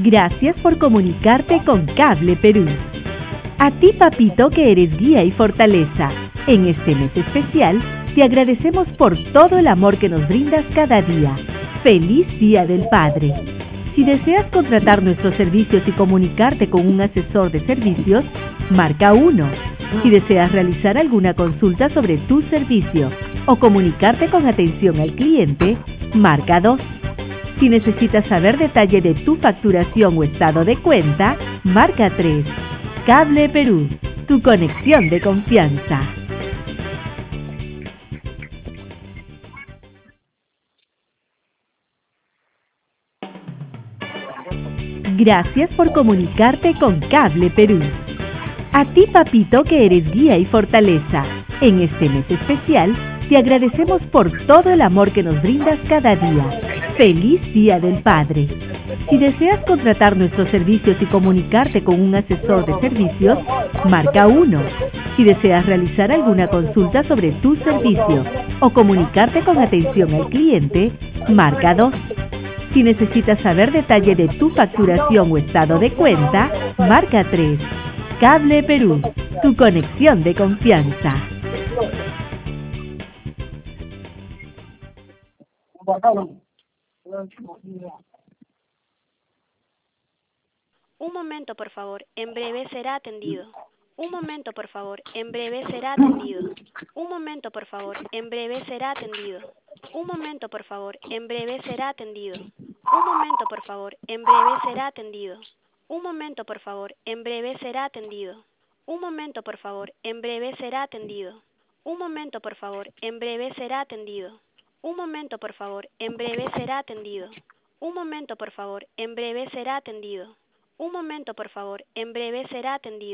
Gracias por comunicarte con Cable Perú. A ti, papito, que eres guía y fortaleza. En este mes especial, te agradecemos por todo el amor que nos brindas cada día. ¡Feliz Día del Padre! Si deseas contratar nuestros servicios y comunicarte con un asesor de servicios, marca 1. Si deseas realizar alguna consulta sobre tu servicio o comunicarte con atención al cliente, marca 2. Si necesitas saber detalle de tu facturación o estado de cuenta, marca 3. Cable Perú, tu conexión de confianza. Gracias por comunicarte con Cable Perú. A ti, papito, que eres guía y fortaleza. En este mes especial, te agradecemos por todo el amor que nos brindas cada día. ¡Feliz Día del Padre! Si deseas contratar nuestros servicios y comunicarte con un asesor de servicios, marca 1. Si deseas realizar alguna consulta sobre tu servicio o comunicarte con atención al cliente, marca 2. Si necesitas saber detalle de tu facturación o estado de cuenta, marca 3. Cable Perú, tu conexión de confianza. Un momento, por favor. En breve será atendido. Un momento, por favor. En breve será atendido. Un momento, por favor. En breve será atendido. Un momento, por favor. En breve será atendido. Un momento, por favor. En breve será atendido. Un momento, por favor. En breve será atendido. Un momento, por favor. En breve será atendido. Un momento, por favor. En breve será atendido. Un momento, por favor. En breve será atendido. Un momento, por favor. En breve será atendido. Un momento, por favor. En breve será atendido.